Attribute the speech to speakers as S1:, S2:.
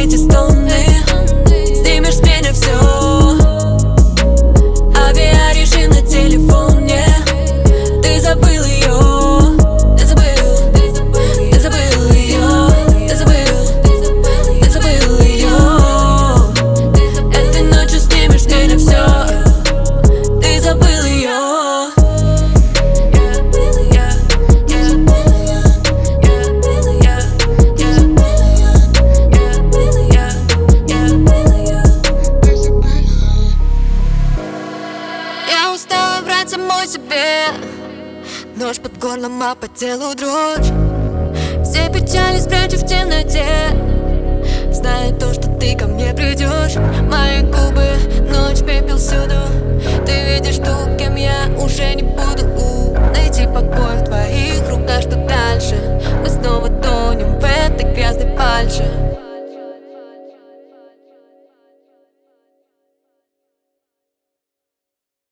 S1: эти стоны. Снимешь с меня все. Авиарежим на телефоне. Ты забыл ее. Ты забыл. Ты забыл ее. Ты забыл. Ты забыл ее. Этой ночью снимешь с меня все. Ты забыл ее.
S2: Я устала врать самой себе. Нож под горлом, а по телу дрожь. Все печали спрячу в темноте, зная то, что ты ко мне придешь. Мои губы, ночь, пепел всюду. Ты видишь ту, кем я уже не